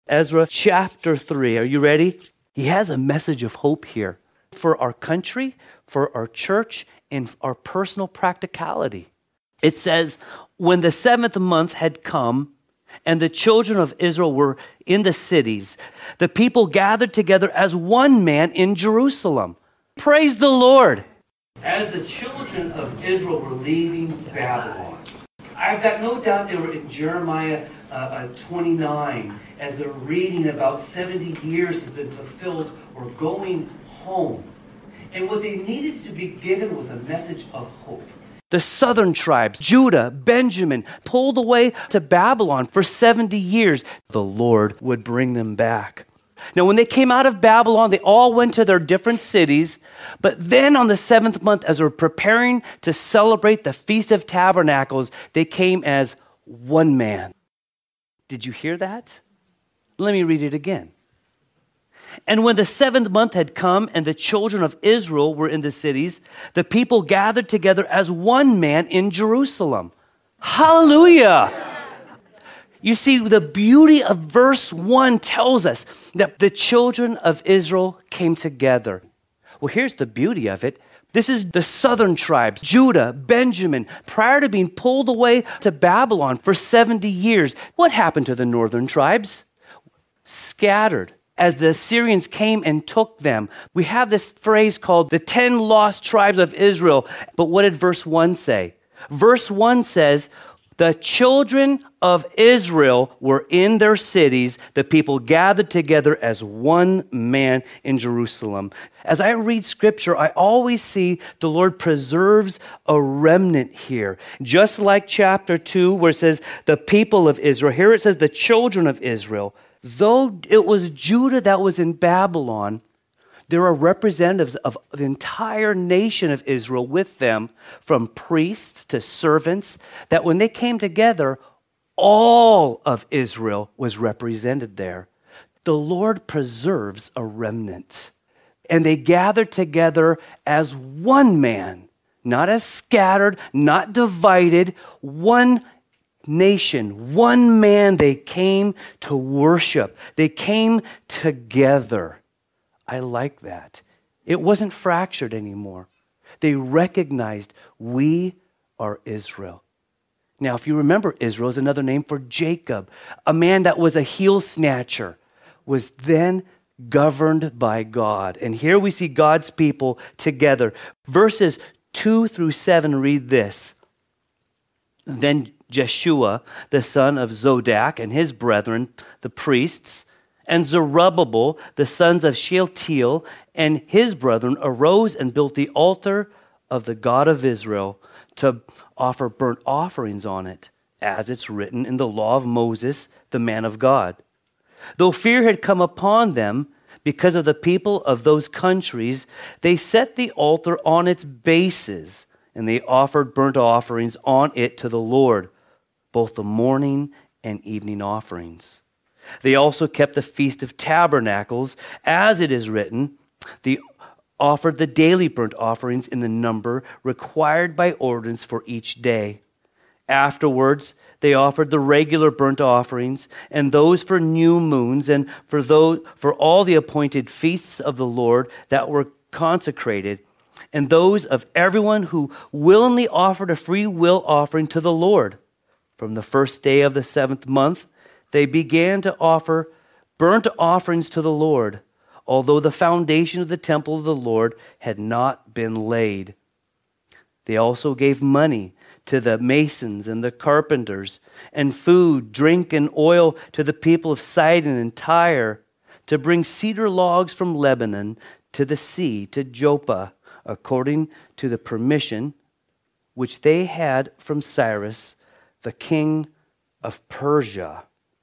Ezra chapter 3. Are you ready? He has a message of hope here for our country, for our church, and our personal practicality. It says, when the 7th month had come, and the children of Israel were in the cities, the people gathered together as one man in Jerusalem. Praise the Lord. As the children of Israel were leaving Babylon, I've got no doubt they were in Jeremiah 29, as they're reading about 70 years has been fulfilled or going home. And what they needed to be given was a message of hope. The southern tribes, Judah, Benjamin, pulled away to Babylon for 70 years. The Lord would bring them back. Now, when they came out of Babylon, they all went to their different cities. But then on the 7th month, as they were preparing to celebrate the Feast of Tabernacles, they came as one man. Did you hear that? Let me read it again. And when the 7th month had come and the children of Israel were in the cities, the people gathered together as one man in Jerusalem. Hallelujah! You see, the beauty of verse 1 tells us that the children of Israel came together. Well, here's the beauty of it. This is the southern tribes, Judah, Benjamin, prior to being pulled away to Babylon for 70 years. What happened to the northern tribes? Scattered. As the Assyrians came and took them. We have this phrase called the 10 lost tribes of Israel. But what did verse 1 say? Verse 1 says, the children of Israel were in their cities. The people gathered together as one man in Jerusalem. As I read scripture, I always see the Lord preserves a remnant here. Just like chapter 2, where it says the people of Israel. Here it says the children of Israel. Though it was Judah that was in Babylon, there are representatives of the entire nation of Israel with them, from priests to servants, that when they came together, all of Israel was represented there. The Lord preserves a remnant. And they gathered together as one man, not as scattered, not divided, one nation, one man. They came to worship. They came together. I like that. It wasn't fractured anymore. They recognized we are Israel. Now, if you remember, Israel is another name for Jacob, a man that was a heel snatcher, was then governed by God. And here we see God's people together. Verses 2 through 7 read this. Then Jeshua, the son of Zodak, and his brethren, the priests, and Zerubbabel, the sons of Shealtiel, and his brethren, arose and built the altar of the God of Israel to offer burnt offerings on it, as it's written in the law of Moses, the man of God. Though fear had come upon them because of the people of those countries, they set the altar on its bases, and they offered burnt offerings on it to the Lord, both the morning and evening offerings. They also kept the Feast of Tabernacles, as it is written. They offered the daily burnt offerings in the number required by ordinance for each day. Afterwards, they offered the regular burnt offerings and those for new moons and for all the appointed feasts of the Lord that were consecrated, and those of everyone who willingly offered a free will offering to the Lord. From the first day of the 7th month, they began to offer burnt offerings to the Lord, although the foundation of the temple of the Lord had not been laid. They also gave money to the masons and the carpenters, and food, drink, and oil to the people of Sidon and Tyre, to bring cedar logs from Lebanon to the sea, to Joppa, according to the permission which they had from Cyrus, the king of Persia.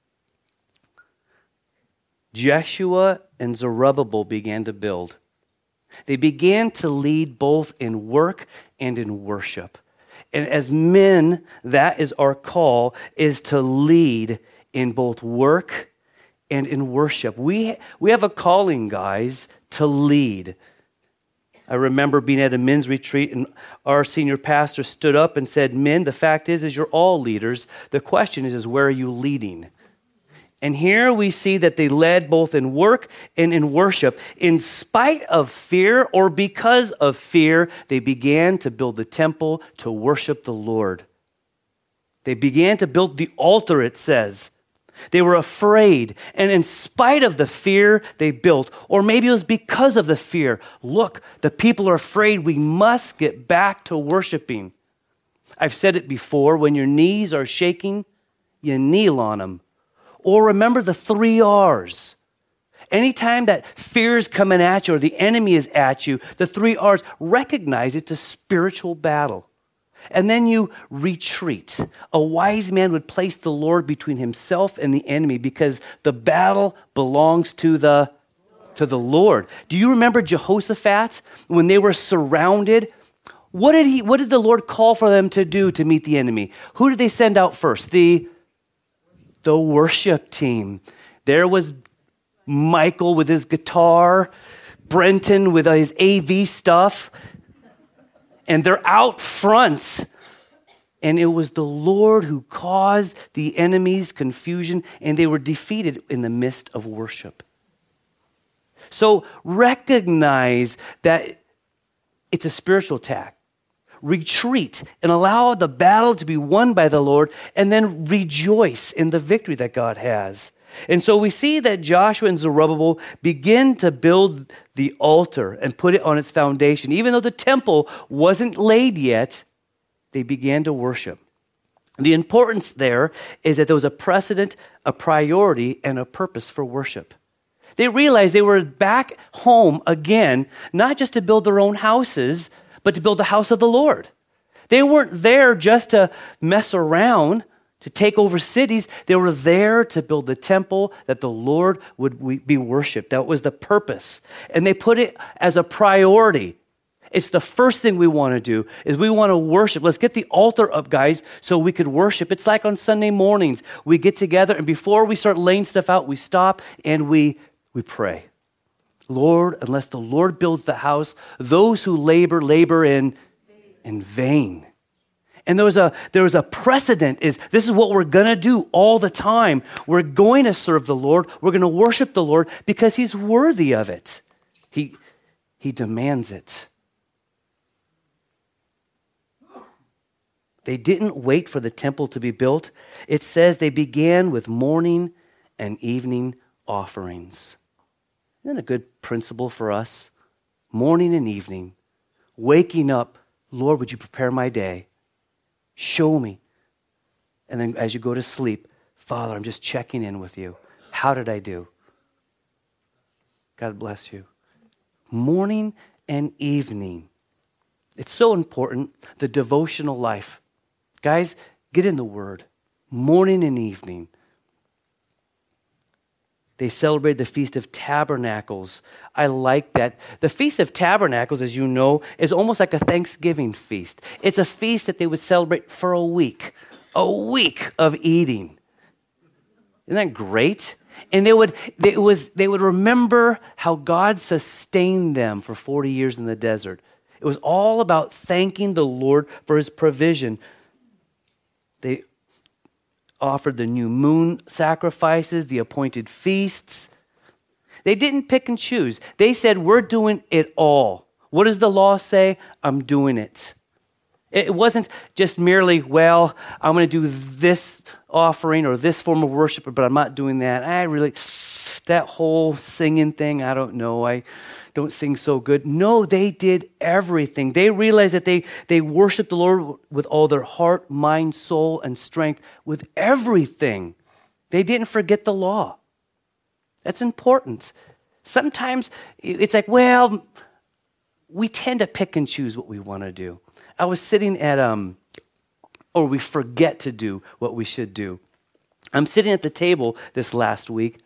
Jeshua and Zerubbabel began to build. They began to lead both in work and in worship. And as men, that is our call, is to lead in both work and in worship. We have a calling, guys, to lead. I remember being at a men's retreat, and our senior pastor stood up and said, men, the fact is you're all leaders. The question is where are you leading? And here we see that they led both in work and in worship. In spite of fear or because of fear, they began to build the temple to worship the Lord. They began to build the altar, it says. They were afraid, and in spite of the fear they built, or maybe it was because of the fear, look, the people are afraid, we must get back to worshiping. I've said it before, when your knees are shaking, you kneel on them. Or remember the 3 R's. Anytime that fear is coming at you or the enemy is at you, the 3 R's, recognize it's a spiritual battle. And then you retreat. A wise man would place the Lord between himself and the enemy because the battle belongs to the Lord. Do you remember Jehoshaphat when they were surrounded? What did the Lord call for them to do to meet the enemy? Who did they send out first? The worship team. There was Michael with his guitar, Brenton with his AV stuff, and they're out front. And it was the Lord who caused the enemy's confusion, and they were defeated in the midst of worship. So recognize that it's a spiritual attack. Retreat and allow the battle to be won by the Lord, and then rejoice in the victory that God has. And so we see that Joshua and Zerubbabel begin to build the altar and put it on its foundation. Even though the temple wasn't laid yet, they began to worship. The importance there is that there was a precedent, a priority, and a purpose for worship. They realized they were back home again, not just to build their own houses, but to build the house of the Lord. They weren't there just to mess around, to take over cities. They were there to build the temple that the Lord would be worshiped. That was the purpose. And they put it as a priority. It's the first thing we want to do is we want to worship. Let's get the altar up, guys, so we could worship. It's like on Sunday mornings. We get together, and before we start laying stuff out, we stop and we pray. Lord, unless the Lord builds the house, those who labor in vain. And there was a precedent is this is what we're going to do all the time. We're going to serve the Lord. We're going to worship the Lord because he's worthy of it. He demands it. They didn't wait for the temple to be built. It says they began with morning and evening offerings. Isn't that a good principle for us? Morning and evening, waking up, Lord, would you prepare my day? Show me. And then as you go to sleep, Father, I'm just checking in with you. How did I do? God bless you. Morning and evening. It's so important, the devotional life. Guys, get in the Word. Morning and evening. They celebrated the Feast of Tabernacles. I like that. The Feast of Tabernacles, as you know, is almost like a Thanksgiving feast. It's a feast that they would celebrate for a week of eating. Isn't that great? And they would remember how God sustained them for 40 years in the desert. It was all about thanking the Lord for his provision. They offered the new moon sacrifices, the appointed feasts. They didn't pick and choose. They said, we're doing it all. What does the law say? I'm doing it. It wasn't just merely, well, I'm going to do this offering or this form of worship, but I'm not doing that. That whole singing thing, I don't know. I don't sing so good. No, they did everything. They realized that they worshiped the Lord with all their heart, mind, soul, and strength, with everything. They didn't forget the law. That's important. Sometimes it's like, well, we tend to pick and choose what we want to do. I was sitting at, or we forget to do what we should do. I'm sitting at the table this last week,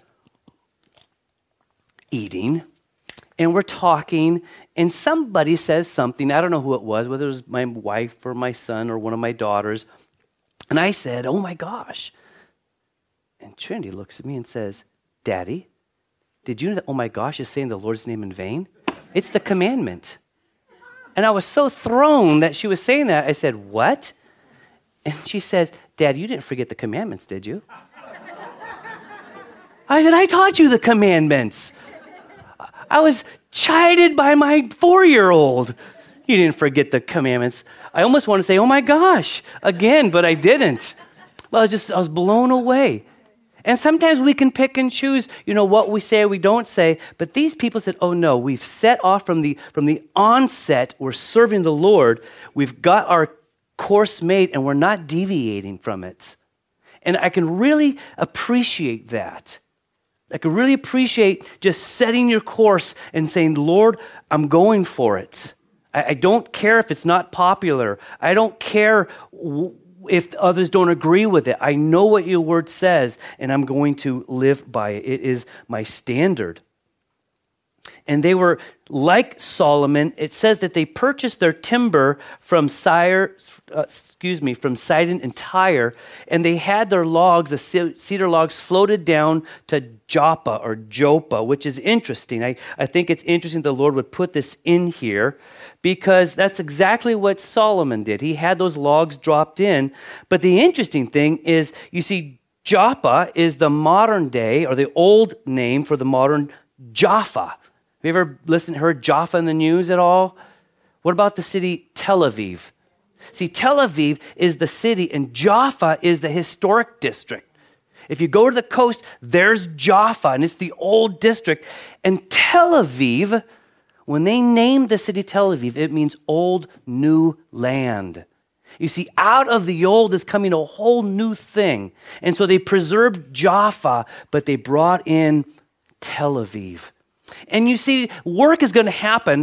eating, and we're talking, and somebody says something, I don't know who it was, whether it was my wife or my son or one of my daughters, and I said, oh my gosh. And Trinity looks at me and says, Daddy, did you know that oh my gosh is saying the Lord's name in vain? It's the commandment. And I was so thrown that she was saying that. I said, what? And she says, Dad, you didn't forget the commandments, did you? I said, I taught you the commandments. I was chided by my 4-year-old. You didn't forget the commandments. I almost want to say, oh my gosh, again, but I didn't. Well, I was blown away. And sometimes we can pick and choose, what we say or we don't say. But these people said, oh no, we've set off from the onset. We're serving the Lord. We've got our course made and we're not deviating from it. And I can really appreciate that. I can really appreciate just setting your course and saying, Lord, I'm going for it. I don't care if it's not popular. I don't care if others don't agree with it. I know what your word says, and I'm going to live by it. It is my standard. And they were like Solomon. It says that they purchased their timber from Sidon and Tyre, and they had their logs, the cedar logs, floated down to Joppa, which is interesting. I think it's interesting the Lord would put this in here because that's exactly what Solomon did. He had those logs dropped in. But the interesting thing is, you see, Joppa is the modern day, or the old name for the modern Jaffa. Have you ever heard Jaffa in the news at all? What about the city Tel Aviv? See, Tel Aviv is the city, and Jaffa is the historic district. If you go to the coast, there's Jaffa, and it's the old district. And Tel Aviv, when they named the city Tel Aviv, it means old new land. You see, out of the old is coming a whole new thing. And so they preserved Jaffa, but they brought in Tel Aviv. And you see, work is going to happen.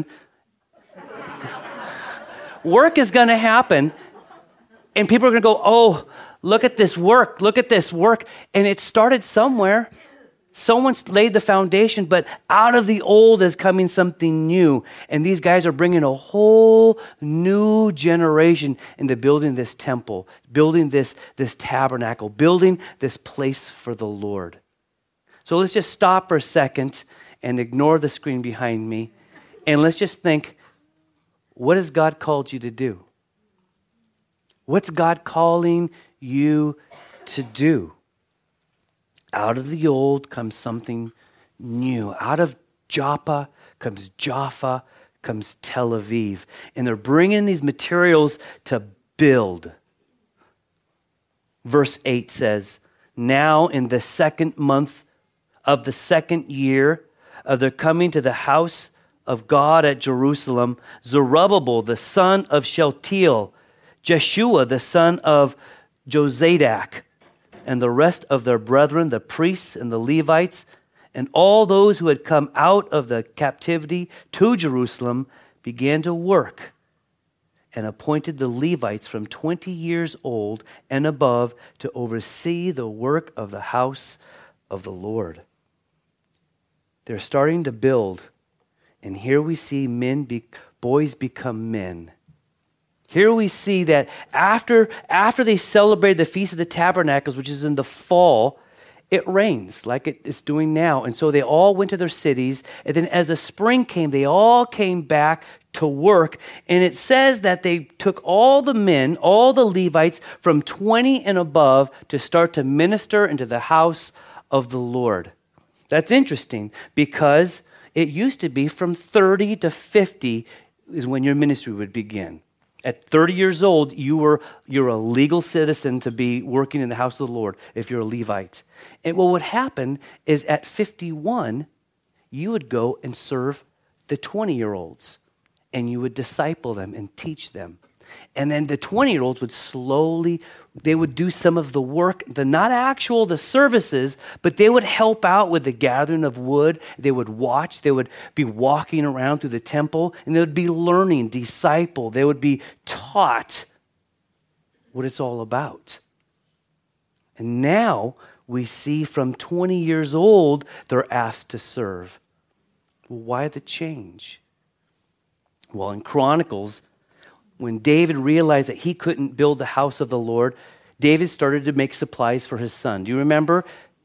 Work is going to happen. And people are going to go, oh, look at this work. Look at this work. And it started somewhere. Someone's laid the foundation, but out of the old is coming something new. And these guys are bringing a whole new generation into building this temple, building this tabernacle, building this place for the Lord. So let's just stop for a second and ignore the screen behind me. And let's just think, what has God called you to do? What's God calling you to do? Out of the old comes something new. Out of Joppa comes Jaffa, comes Tel Aviv. And they're bringing these materials to build. Verse 8 says, now in the 2nd month of the 2nd year of their coming to the house of God at Jerusalem, Zerubbabel, the son of Shealtiel, Jeshua, the son of Jozadak, and the rest of their brethren, the priests and the Levites, and all those who had come out of the captivity to Jerusalem, began to work and appointed the Levites from 20 years old and above to oversee the work of the house of the Lord. They're starting to build, and here we see boys become men. Here we see that after they celebrate the Feast of the Tabernacles, which is in the fall, it rains like it is doing now. And so they all went to their cities, and then as the spring came, they all came back to work. And it says that they took all the men, all the Levites from 20 and above to start to minister into the house of the Lord. That's interesting because it used to be from 30 to 50 is when your ministry would begin. At 30 years old, you're a legal citizen to be working in the house of the Lord if you're a Levite. And what would happen is at 51, you would go and serve the 20-year-olds, and you would disciple them and teach them. And then the 20-year-olds they would do some of the work, the services, but they would help out with the gathering of wood. They would watch. They would be walking around through the temple, and they would be learning, disciple. They would be taught what it's all about. And now we see from 20 years old, they're asked to serve. Why the change? Well, in Chronicles, when David realized that he couldn't build the house of the Lord, David started to make supplies for his son. Do you remember?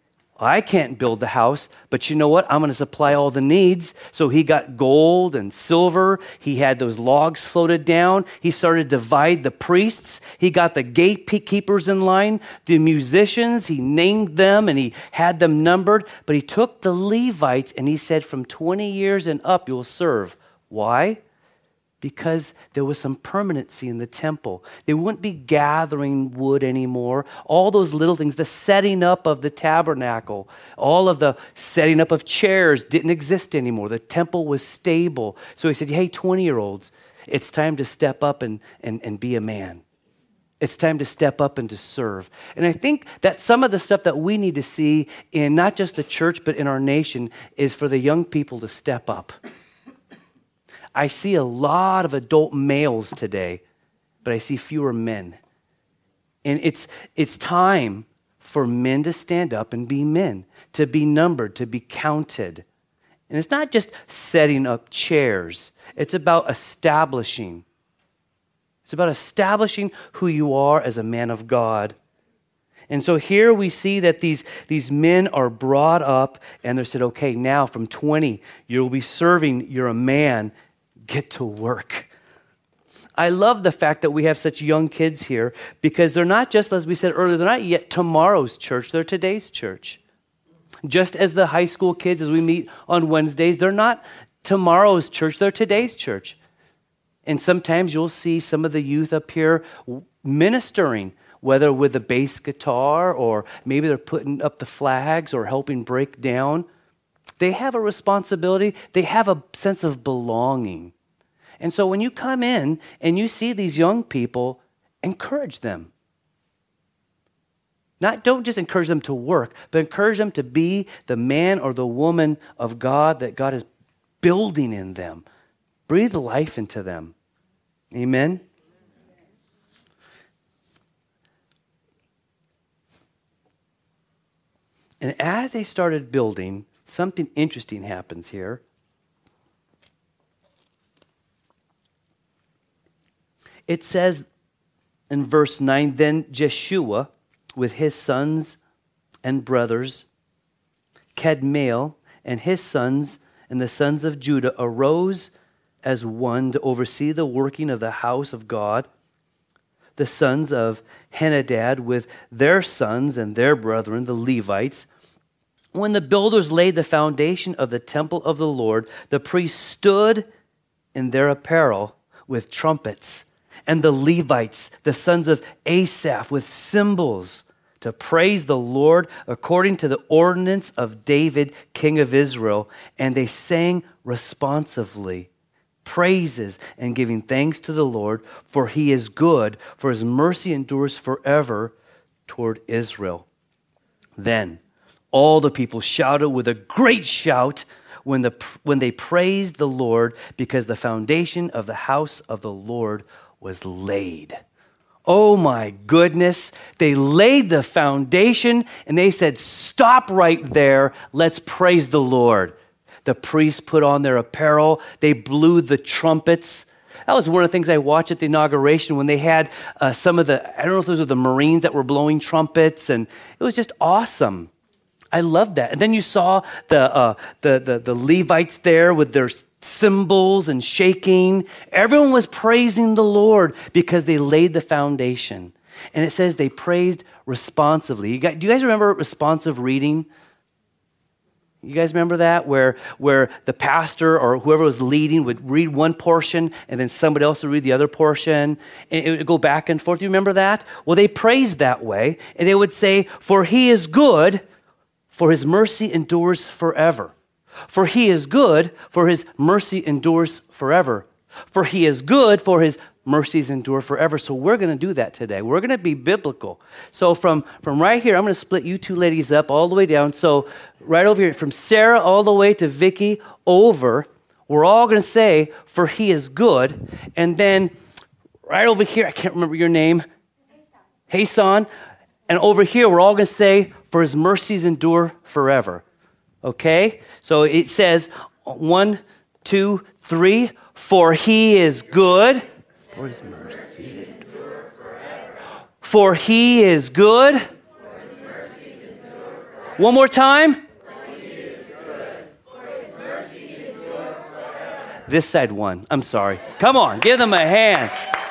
I can't build the house, but you know what? I'm going to supply all the needs. So he got gold and silver. He had those logs floated down. He started to divide the priests. He got the gatekeepers in line, the musicians. He named them and he had them numbered. But he took the Levites and he said, from 20 years and up, you'll serve. Why? Because there was some permanency in the temple. They wouldn't be gathering wood anymore. All those little things, the setting up of the tabernacle, all of the setting up of chairs didn't exist anymore. The temple was stable. So he said, hey, 20-year-olds, it's time to step up and be a man. It's time to step up and to serve. And I think that some of the stuff that we need to see in not just the church, but in our nation is for the young people to step up. I see a lot of adult males today, but I see fewer men. And it's time for men to stand up and be men, to be numbered, to be counted. And it's not just setting up chairs. It's about establishing. It's about establishing who you are as a man of God. And so here we see that these men are brought up and they're said, okay, now from 20, you'll be serving, you're a man. Get to work. I love the fact that we have such young kids here because they're not just, as we said earlier, they're not yet tomorrow's church, they're today's church. Just as the high school kids, as we meet on Wednesdays, they're not tomorrow's church, they're today's church. And sometimes you'll see some of the youth up here ministering, whether with a bass guitar or maybe they're putting up the flags or helping break down. They have a responsibility. They have a sense of belonging. And so when you come in and you see these young people, encourage them. Don't just encourage them to work, but encourage them to be the man or the woman of God that God is building in them. Breathe life into them. Amen? And as they started building, something interesting happens here. It says in verse 9, then Jeshua with his sons and brothers, Kadmiel and his sons and the sons of Judah arose as one to oversee the working of the house of God. The sons of Henadad with their sons and their brethren, the Levites. When the builders laid the foundation of the temple of the Lord, the priests stood in their apparel with trumpets, and the Levites, the sons of Asaph, with cymbals to praise the Lord according to the ordinance of David, king of Israel. And they sang responsively praises and giving thanks to the Lord, for he is good, for his mercy endures forever toward Israel. Then all the people shouted with a great shout when they praised the Lord, because the foundation of the house of the Lord was laid. Oh my goodness. They laid the foundation and they said, stop right there. Let's praise the Lord. The priests put on their apparel. They blew the trumpets. That was one of the things I watched at the inauguration when they had some of the, I don't know if those were the Marines that were blowing trumpets, and it was just awesome. I loved that. And then you saw the Levites there with their cymbals and shaking. Everyone was praising the Lord because they laid the foundation. And it says they praised responsively. Do you guys remember responsive reading? You guys remember that? Where the pastor or whoever was leading would read one portion and then somebody else would read the other portion. And it would go back and forth. Do you remember that? Well, they praised that way. And they would say, for he is good, for his mercy endures forever. For he is good, for his mercy endures forever. For he is good, for his mercies endure forever. So we're going to do that today. We're going to be biblical. So from right here, I'm going to split you two ladies up all the way down. So right over here, from Sarah all the way to Vicky over, we're all going to say, for he is good. And then right over here, I can't remember your name. Hasan. And over here, we're all going to say, for his mercies endure forever. Okay? So it says, 1, 2, 3, for he is good. For his mercies endure forever. For he is good. One more time. This side won. I'm sorry. Come on, give them a hand.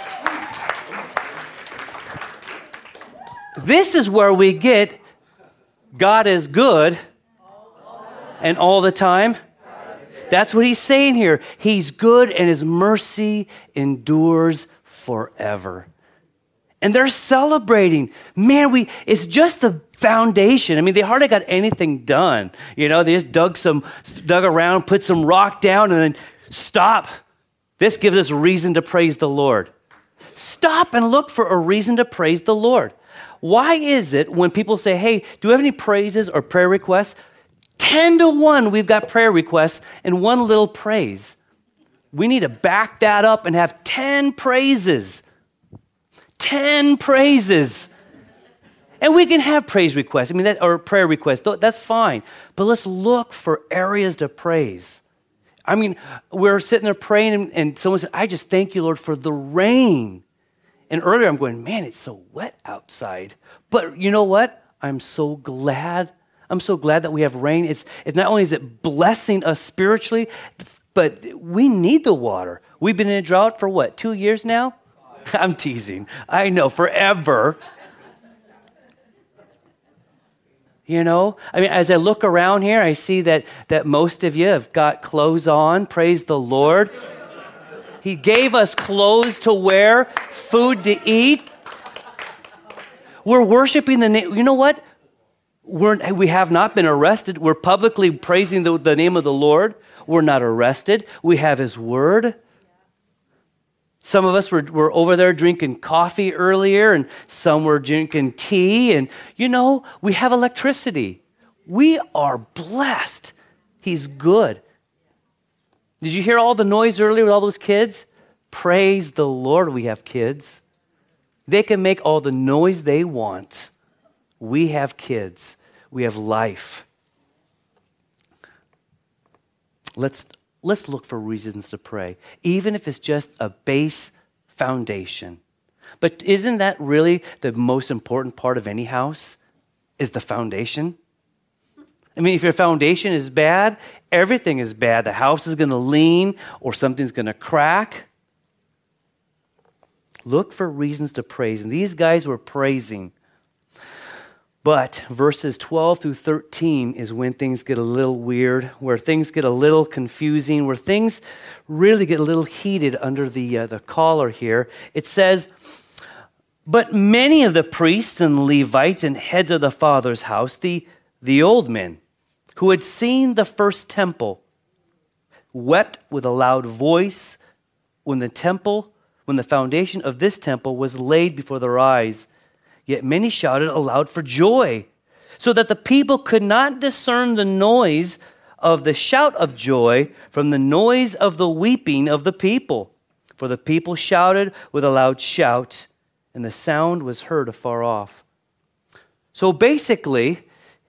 This is where we get God is good and all the time. That's what he's saying here. He's good and his mercy endures forever. And they're celebrating. Man, it's just the foundation. I mean, they hardly got anything done. You know, they just dug around, put some rock down, and then stop. This gives us a reason to praise the Lord. Stop and look for a reason to praise the Lord. Why is it when people say, hey, do we have any praises or prayer requests? 10 to 1, we've got prayer requests and one little praise. We need to back that up and have 10 praises. 10 praises. And we can have praise requests, or prayer requests. That's fine. But let's look for areas to praise. I mean, we're sitting there praying and someone said, I just thank you, Lord, for the rain. And earlier I'm going, man, it's so wet outside. But you know what? I'm so glad that we have rain. It's not only is it blessing us spiritually, but we need the water. We've been in a drought for what, 2 years now? I'm teasing. I know, forever. You know, I mean, as I look around here, I see that most of you have got clothes on. Praise the Lord. He gave us clothes to wear, food to eat. We're worshiping the name. You know what? We have not been arrested. We're publicly praising the name of the Lord. We're not arrested. We have his word. Some of us were over there drinking coffee earlier, and some were drinking tea. And, you know, we have electricity. We are blessed. He's good. Did you hear all the noise earlier with all those kids? Praise the Lord, we have kids. They can make all the noise they want. We have kids. We have life. Let's look for reasons to pray, even if it's just a base foundation. But isn't that really the most important part of any house, is the foundation? I mean, if your foundation is bad, everything is bad. The house is going to lean or something's going to crack. Look for reasons to praise. And these guys were praising. But verses 12 through 13 is when things get a little weird, where things get a little confusing, where things really get a little heated under the collar here. It says, but many of the priests and Levites and heads of the father's house, the old men who had seen the first temple, wept with a loud voice when the foundation of this temple was laid before their eyes. Yet many shouted aloud for joy, so that the people could not discern the noise of the shout of joy from the noise of the weeping of the people. For the people shouted with a loud shout, and the sound was heard afar off. So basically,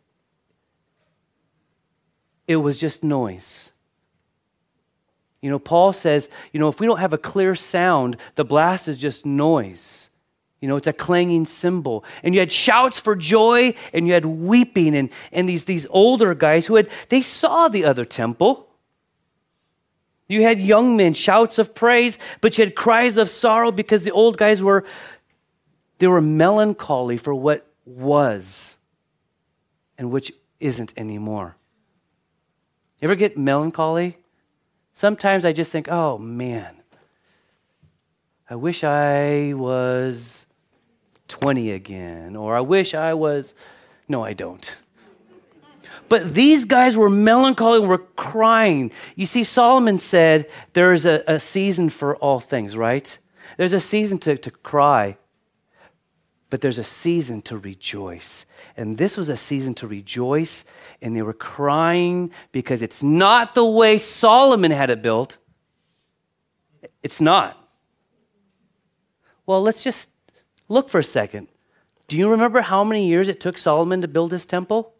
it was just noise. You know, Paul says, if we don't have a clear sound, the blast is just noise. It's a clanging cymbal. And you had shouts for joy, and you had weeping, and these older guys they saw the other temple. You had young men, shouts of praise, but you had cries of sorrow because the old guys were melancholy for what was and which isn't anymore. You ever get melancholy? Sometimes I just think, oh man, I wish I was 20 again, or I wish I was, no, I don't. But these guys were melancholy and were crying. You see, Solomon said there is a season for all things, right? There's a season to cry, but there's a season to rejoice. And this was a season to rejoice, and they were crying because it's not the way Solomon had it built. It's not. Well, let's just look for a second. Do you remember how many years it took Solomon to build his temple?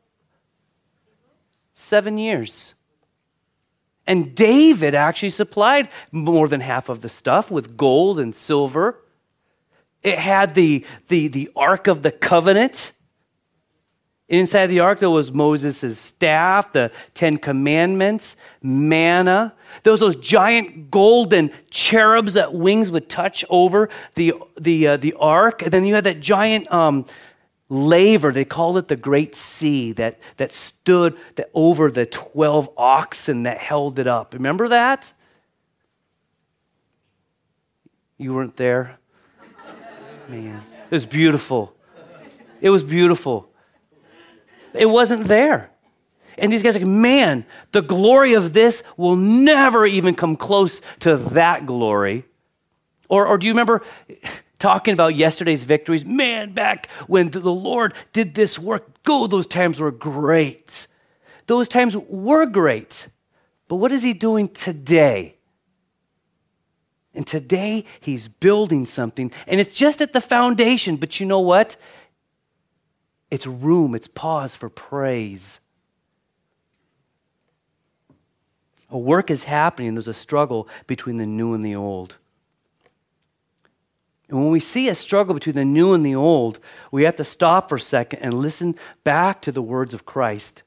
7 years. And David actually supplied more than half of the stuff with gold and silver. It had the Ark of the Covenant. Inside the ark, there was Moses' staff, the 10 Commandments, manna. There was those giant golden cherubs that wings would touch over the ark. And then you had that giant laver, they called it the Great Sea, that stood over the 12 oxen that held it up. Remember that? You weren't there? Man, it was beautiful. It was beautiful. It wasn't there. And these guys are like, man, the glory of this will never even come close to that glory. Or do you remember talking about yesterday's victories? Man, back when the Lord did this work, those times were great. Those times were great. But what is he doing today? And today, he's building something. And it's just at the foundation. But you know what? It's room, it's pause for praise. A work is happening. There's a struggle between the new and the old. And when we see a struggle between the new and the old, we have to stop for a second and listen back to the words of Christ.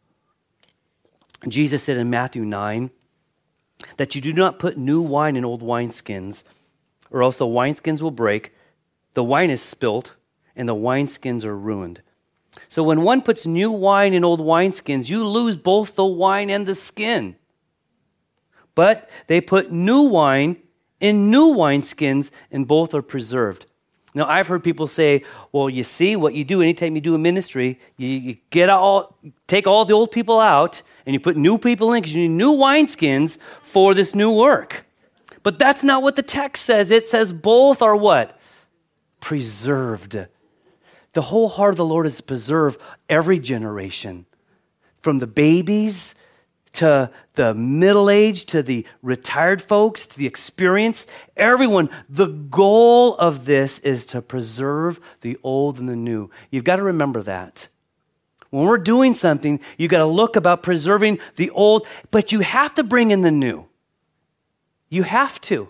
Jesus said in Matthew 9 that you do not put new wine in old wineskins, or else the wineskins will break, the wine is spilt, and the wineskins are ruined. So when one puts new wine in old wineskins, you lose both the wine and the skin. But they put new wine in new wineskins, and both are preserved. Now, I've heard people say, well, you see, what you do anytime you do a ministry, you take all the old people out, and you put new people in because you need new wineskins for this new work. But that's not what the text says. It says both are what? Preserved. The whole heart of the Lord is to preserve every generation, from the babies to the middle-aged, to the retired folks, to the experienced, everyone. The goal of this is to preserve the old and the new. You've got to remember that. When we're doing something, you've got to look about preserving the old, but you have to bring in the new. You have to.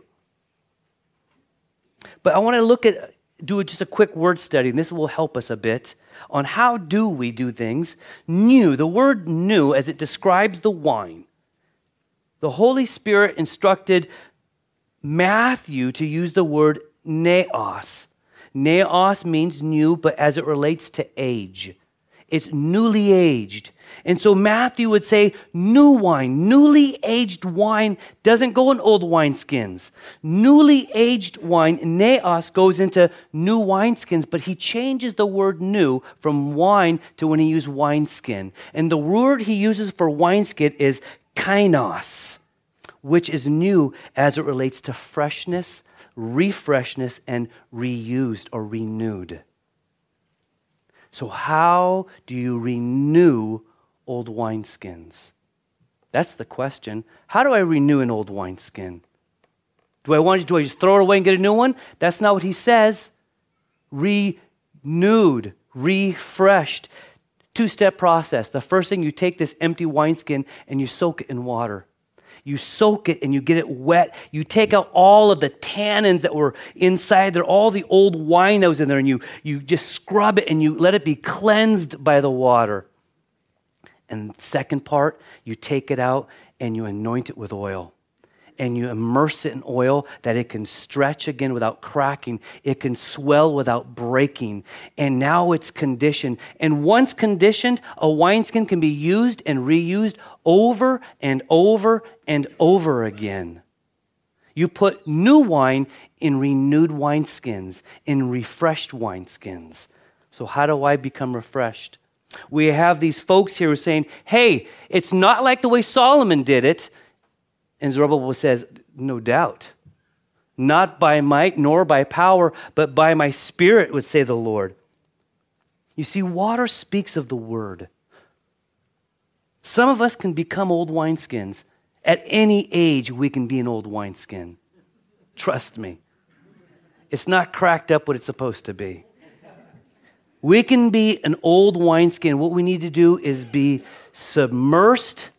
But I want to do just a quick word study, and this will help us a bit on how do we do things new. The word new, as it describes the wine, the Holy Spirit instructed Matthew to use the word neos. Neos means new, but as it relates to age, it's newly aged. And so Matthew would say new wine, newly aged wine doesn't go in old wineskins. Newly aged wine, neos, goes into new wineskins, but he changes the word new from wine to when he used wineskin. And the word he uses for wineskin is kainos, which is new as it relates to freshness, refreshness, and reused or renewed. So how do you renew old wineskins? That's the question. How do I renew an old wineskin? Do I just throw it away and get a new one? That's not what he says. Renewed, refreshed. Two-step process. The first thing, you take this empty wineskin and you soak it in water. You soak it and you get it wet. You take out all of the tannins that were inside there, all the old wine that was in there, and you just scrub it and you let it be cleansed by the water. And second part, you take it out and you anoint it with oil. And you immerse it in oil that it can stretch again without cracking. It can swell without breaking. And now it's conditioned. And once conditioned, a wineskin can be used and reused over and over and over again. You put new wine in renewed wineskins, in refreshed wineskins. So how do I become refreshed? We have these folks here who are saying, hey, it's not like the way Solomon did it. And Zerubbabel says, no doubt. Not by might nor by power, but by my spirit, would say the Lord. You see, water speaks of the word. Some of us can become old wineskins. At any age, we can be an old wineskin. Trust me. It's not cracked up what it's supposed to be. We can be an old wineskin. What we need to do is be submersed,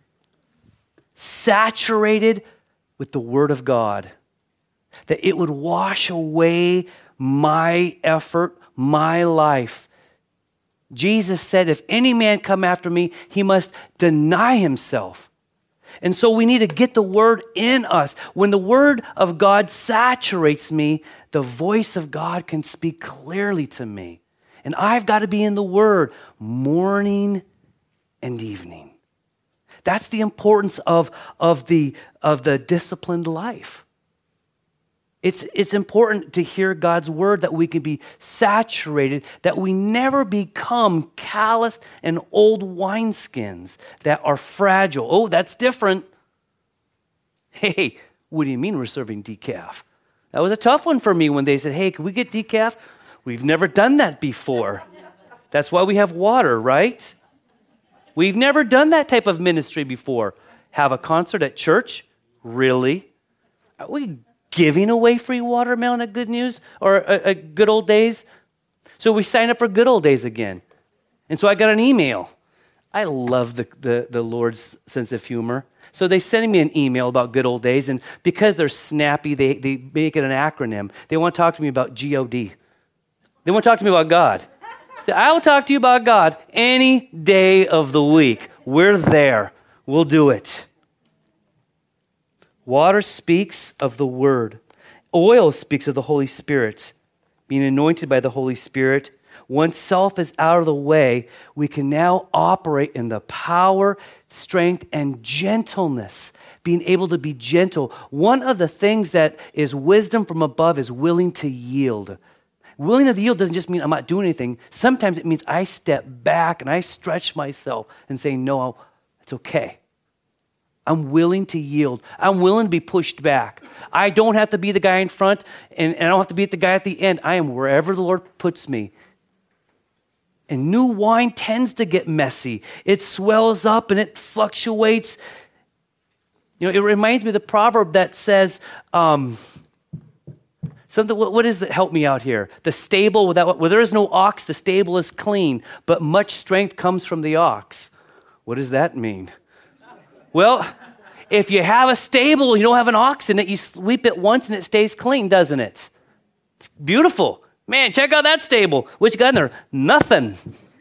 saturated with the Word of God, that it would wash away my effort, my life, Jesus said, if any man come after me, he must deny himself. And so we need to get the word in us. When the word of God saturates me, the voice of God can speak clearly to me. And I've got to be in the word morning and evening. That's the importance of the disciplined life. It's important to hear God's word, that we can be saturated, that we never become calloused and old wineskins that are fragile. Oh, that's different. Hey, what do you mean we're serving decaf? That was a tough one for me when they said, hey, can we get decaf? We've never done that before. That's why we have water, right? We've never done that type of ministry before. Have a concert at church? Really? Are we giving away free watermelon at Good News or Good Old Days? So we signed up for Good Old Days again. And so I got an email. I love the Lord's sense of humor. So they sent me an email about Good Old Days, and because they're snappy, they make it an acronym. They want to talk to me about G-O-D. They want to talk to me about God. So I will talk to you about God any day of the week. We're there. We'll do it. Water speaks of the Word. Oil speaks of the Holy Spirit. Being anointed by the Holy Spirit. Once self is out of the way, we can now operate in the power, strength, and gentleness. Being able to be gentle. One of the things that is wisdom from above is willing to yield. Willing to yield doesn't just mean I'm not doing anything. Sometimes it means I step back and I stretch myself and say, no, it's okay. I'm willing to yield. I'm willing to be pushed back. I don't have to be the guy in front, and I don't have to be the guy at the end. I am wherever the Lord puts me. And new wine tends to get messy. It swells up and it fluctuates. You know, it reminds me of the proverb that says, something. What is that? Help me out here. The stable where there is no ox, the stable is clean, but much strength comes from the ox. What does that mean? Well, if you have a stable, you don't have an ox in it, you sweep it once and it stays clean, doesn't it? It's beautiful. Man, check out that stable. What you got in there? Nothing.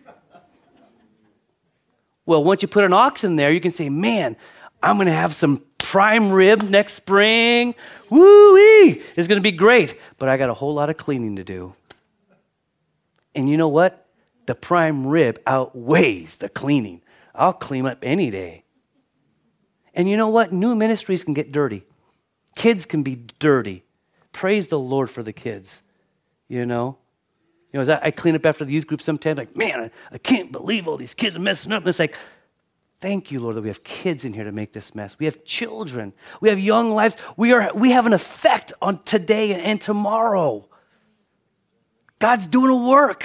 Well, once you put an ox in there, you can say, man, I'm going to have some prime rib next spring. Woo-wee! It's going to be great. But I got a whole lot of cleaning to do. And you know what? The prime rib outweighs the cleaning. I'll clean up any day. And you know what? New ministries can get dirty. Kids can be dirty. Praise the Lord for the kids. You know, as I clean up after the youth group sometimes, like, man, I can't believe all these kids are messing up. And it's like, thank you, Lord, that we have kids in here to make this mess. We have children. We have young lives. We have an effect on today and tomorrow. God's doing a work.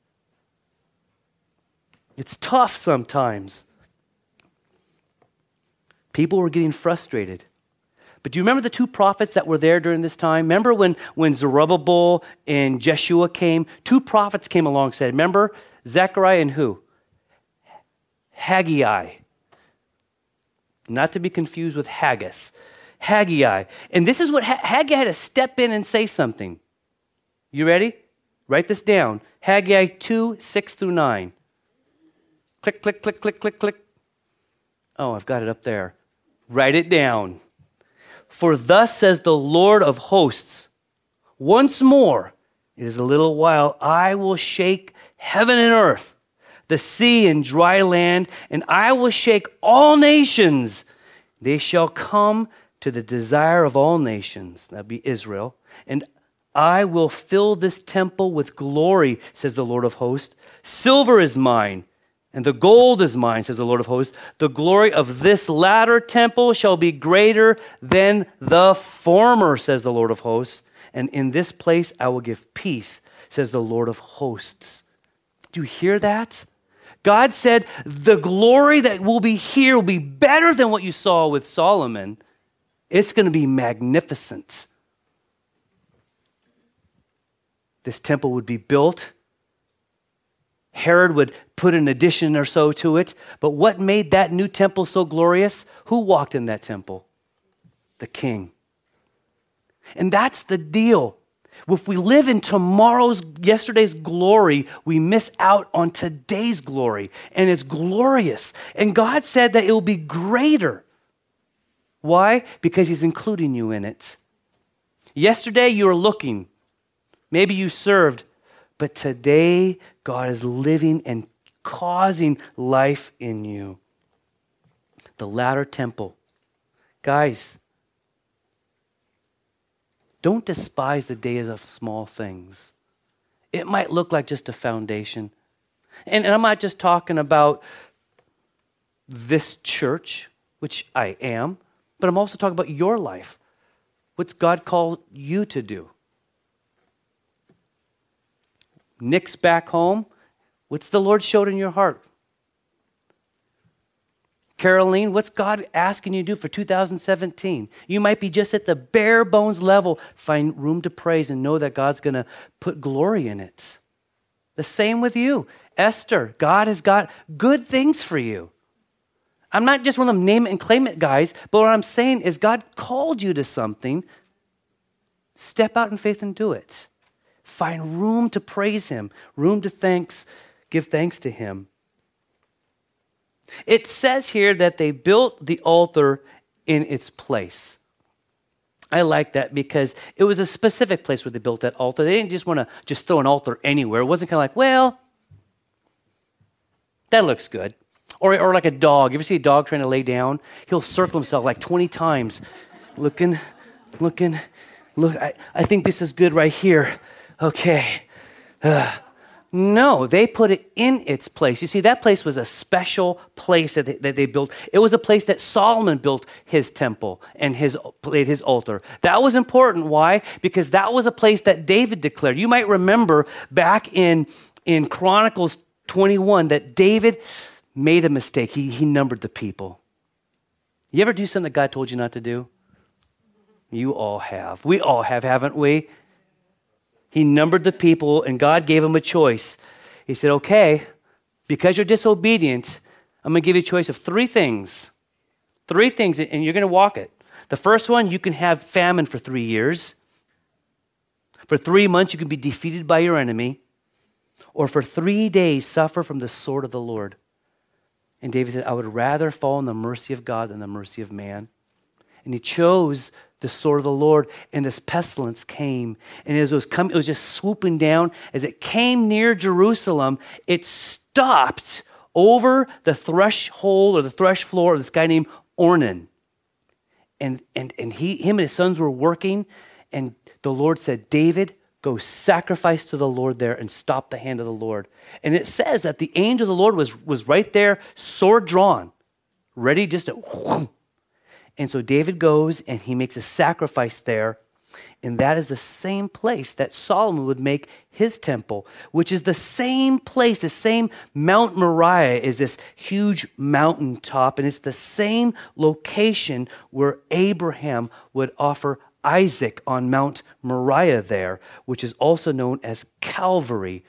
It's tough sometimes. People were getting frustrated. But do you remember the two prophets that were there during this time? Remember when Zerubbabel and Jeshua came? Two prophets came alongside. Remember? Zechariah and who? Haggai. Not to be confused with Haggis. Haggai. And this is what Haggai had to step in and say something. You ready? Write this down. Haggai 2, 6 through 9. Click, click, click, click, click, click. Oh, I've got it up there. Write it down. For thus says the Lord of hosts, once more, it is a little while, I will shake heaven and earth, the sea and dry land, and I will shake all nations. They shall come to the desire of all nations, that be Israel, and I will fill this temple with glory, says the Lord of hosts. Silver is mine, and the gold is mine, says the Lord of hosts. The glory of this latter temple shall be greater than the former, says the Lord of hosts. And in this place I will give peace, says the Lord of hosts. Do you hear that? God said the glory that will be here will be better than what you saw with Solomon. It's going to be magnificent. This temple would be built. Herod would put an addition or so to it. But what made that new temple so glorious? Who walked in that temple? The king. And that's the deal. If we live in yesterday's glory, we miss out on today's glory. And it's glorious. And God said that it will be greater. Why? Because he's including you in it. Yesterday you were looking. Maybe you served. But today God is living and causing life in you. The latter temple. Guys, don't despise the days of small things. It might look like just a foundation. And I'm not just talking about this church, which I am, but I'm also talking about your life. What's God called you to do? Nick's back home. What's the Lord showed in your heart? Caroline, what's God asking you to do for 2017? You might be just at the bare bones level. Find room to praise and know that God's going to put glory in it. The same with you. Esther, God has got good things for you. I'm not just one of them name it and claim it guys, but what I'm saying is God called you to something. Step out in faith and do it. Find room to praise him, room to give thanks to him. It says here that they built the altar in its place. I like that because it was a specific place where they built that altar. They didn't just want to just throw an altar anywhere. It wasn't kind of like, well, that looks good. Or like a dog. You ever see a dog trying to lay down? He'll circle himself like 20 times. Look, I think this is good right here. Okay. No, they put it in its place. You see, that place was a special place that they built. It was a place that Solomon built his temple and his altar. That was important. Why? Because that was a place that David declared. You might remember back in Chronicles 21 that David made a mistake. He numbered the people. You ever do something that God told you not to do? You all have. We all have, haven't we? He numbered the people, and God gave him a choice. He said, okay, because you're disobedient, I'm going to give you a choice of three things. Three things, and you're going to walk it. The first one, you can have famine for 3 years. For 3 months, you can be defeated by your enemy. Or for 3 days, suffer from the sword of the Lord. And David said, I would rather fall in the mercy of God than the mercy of man. And he chose the sword of the Lord, and this pestilence came. And as it was coming, it was just swooping down. As it came near Jerusalem, it stopped over the threshold or the thresh floor of this guy named Ornan. And him and his sons were working, and the Lord said, David, go sacrifice to the Lord there and stop the hand of the Lord. And it says that the angel of the Lord was right there, sword drawn, ready just to whoom. And so David goes and he makes a sacrifice there. And that is the same place that Solomon would make his temple, which is the same place, the same Mount Moriah is this huge mountaintop. And it's the same location where Abraham would offer Isaac on Mount Moriah there, which is also known as Calvary,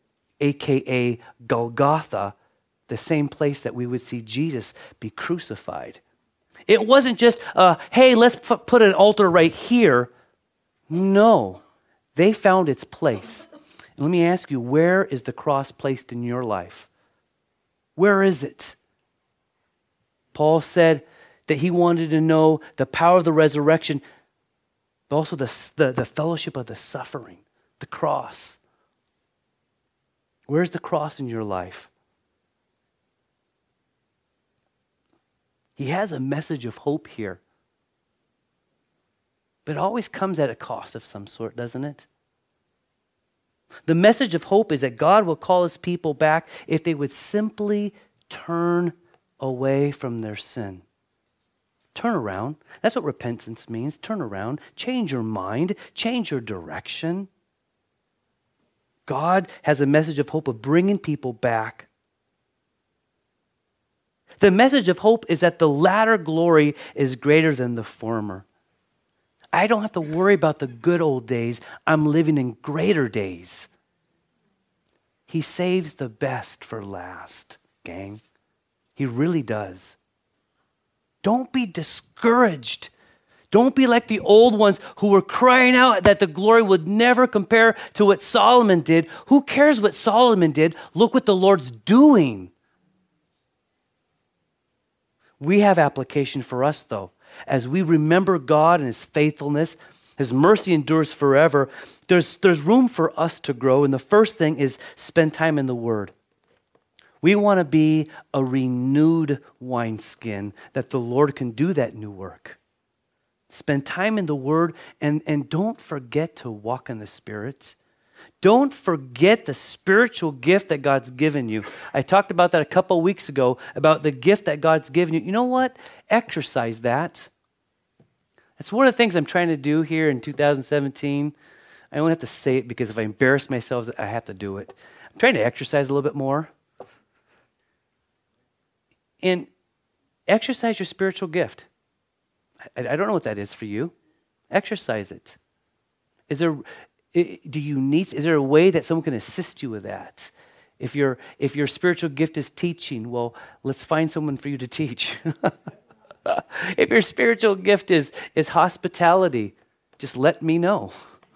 aka Golgotha, the same place that we would see Jesus be crucified. It wasn't just, hey, let's put an altar right here. No, they found its place. And let me ask you, where is the cross placed in your life? Where is it? Paul said that he wanted to know the power of the resurrection, but also the fellowship of the suffering, the cross. Where's the cross in your life? He has a message of hope here. But it always comes at a cost of some sort, doesn't it? The message of hope is that God will call his people back if they would simply turn away from their sin. Turn around. That's what repentance means. Turn around. Change your mind. Change your direction. God has a message of hope of bringing people back. The message of hope is that the latter glory is greater than the former. I don't have to worry about the good old days. I'm living in greater days. He saves the best for last, gang. He really does. Don't be discouraged. Don't be like the old ones who were crying out that the glory would never compare to what Solomon did. Who cares what Solomon did? Look what the Lord's doing. We have application for us, though. As we remember God and his faithfulness, his mercy endures forever, there's room for us to grow. And the first thing is spend time in the Word. We want to be a renewed wineskin that the Lord can do that new work. Spend time in the Word and don't forget to walk in the Spirit. Don't forget the spiritual gift that God's given you. I talked about that a couple of weeks ago, about the gift that God's given you. You know what? Exercise that. That's one of the things I'm trying to do here in 2017. I don't have to say it because if I embarrass myself, I have to do it. I'm trying to exercise a little bit more. And exercise your spiritual gift. I don't know what that is for you. Exercise it. Is there a way that someone can assist you with that? If your spiritual gift is teaching, well, let's find someone for you to teach. If your spiritual gift is hospitality, just let me know.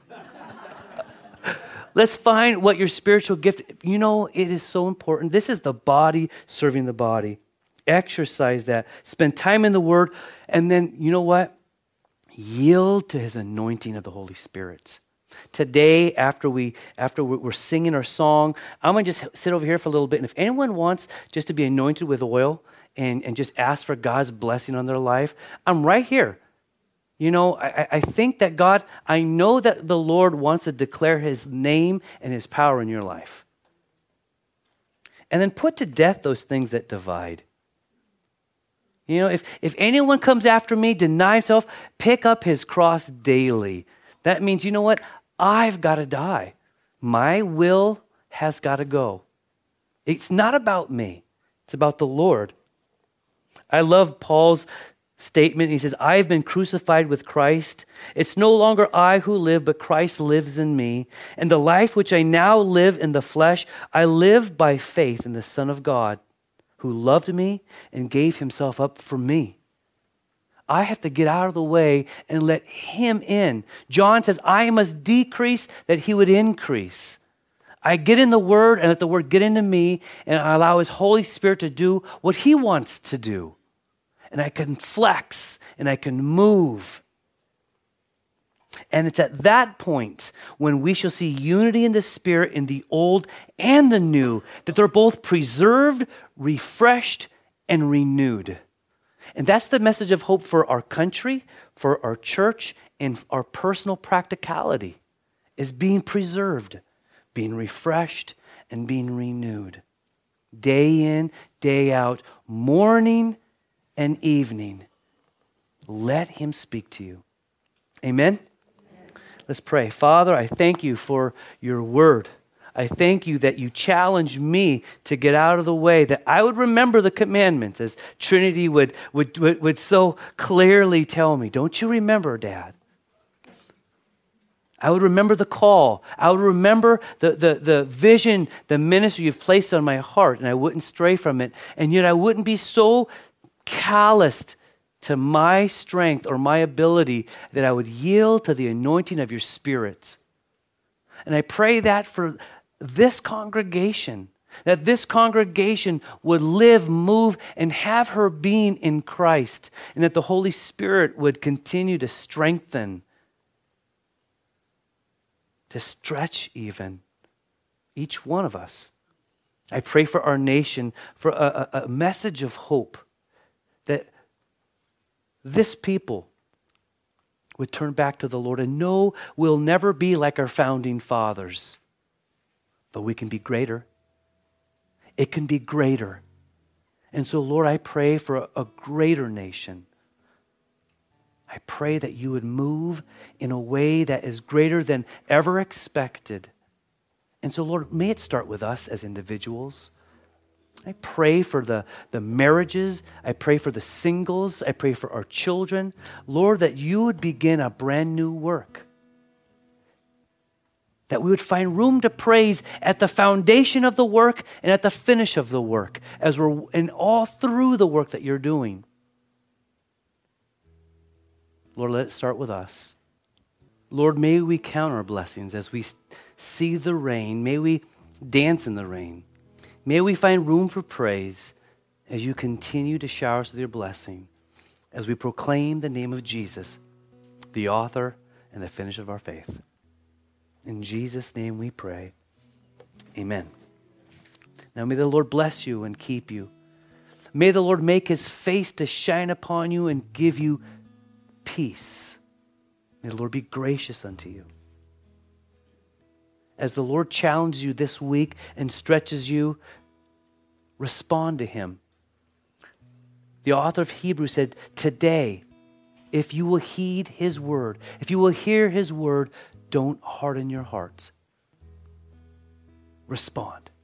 Let's find what your spiritual gift, it is so important. This is the body serving the body. Exercise that. Spend time in the Word. And then, you know what? Yield to his anointing of the Holy Spirit. Today, after we're singing our song, I'm going to just sit over here for a little bit. And if anyone wants just to be anointed with oil and just ask for God's blessing on their life, I'm right here. I think that I know that the Lord wants to declare his name and his power in your life. And then put to death those things that divide. If anyone comes after me, deny himself, pick up his cross daily. That means, you know what? I've got to die. My will has got to go. It's not about me. It's about the Lord. I love Paul's statement. He says, I've been crucified with Christ. It's no longer I who live, but Christ lives in me. And the life which I now live in the flesh, I live by faith in the Son of God, who loved me and gave himself up for me. I have to get out of the way and let him in. John says, I must decrease that he would increase. I get in the Word and let the Word get into me, and I allow his Holy Spirit to do what he wants to do. And I can flex and I can move. And it's at that point when we shall see unity in the Spirit in the old and the new, that they're both preserved, refreshed, and renewed. And that's the message of hope for our country, for our church, and our personal practicality, is being preserved, being refreshed, and being renewed. Day in, day out, morning and evening. Let him speak to you. Amen? Let's pray. Father, I thank you for your word. I thank you that you challenge me to get out of the way, that I would remember the commandments, as Trinity would so clearly tell me. Don't you remember, Dad? I would remember the call. I would remember the vision, the ministry you've placed on my heart, and I wouldn't stray from it. And yet I wouldn't be so calloused to my strength or my ability that I would yield to the anointing of your Spirit. And I pray that for this congregation, that this congregation would live, move, and have her being in Christ, and that the Holy Spirit would continue to strengthen, to stretch even each one of us. I pray for our nation, for a message of hope, that this people would turn back to the Lord and know we'll never be like our founding fathers, but we can be greater. It can be greater. And so, Lord, I pray for a greater nation. I pray that you would move in a way that is greater than ever expected. And so, Lord, may it start with us as individuals. I pray for the marriages. I pray for the singles. I pray for our children. Lord, that you would begin a brand new work. That we would find room to praise at the foundation of the work and at the finish of the work, as we're in all through the work that you're doing. Lord, let it start with us. Lord, may we count our blessings as we see the rain. May we dance in the rain. May we find room for praise as you continue to shower us with your blessing, as we proclaim the name of Jesus, the author and the finisher of our faith. In Jesus' name we pray. Amen. Now may the Lord bless you and keep you. May the Lord make his face to shine upon you and give you peace. May the Lord be gracious unto you. As the Lord challenges you this week and stretches you, respond to him. The author of Hebrews said, today, if you will heed his word, if you will hear his word, don't harden your hearts. Respond.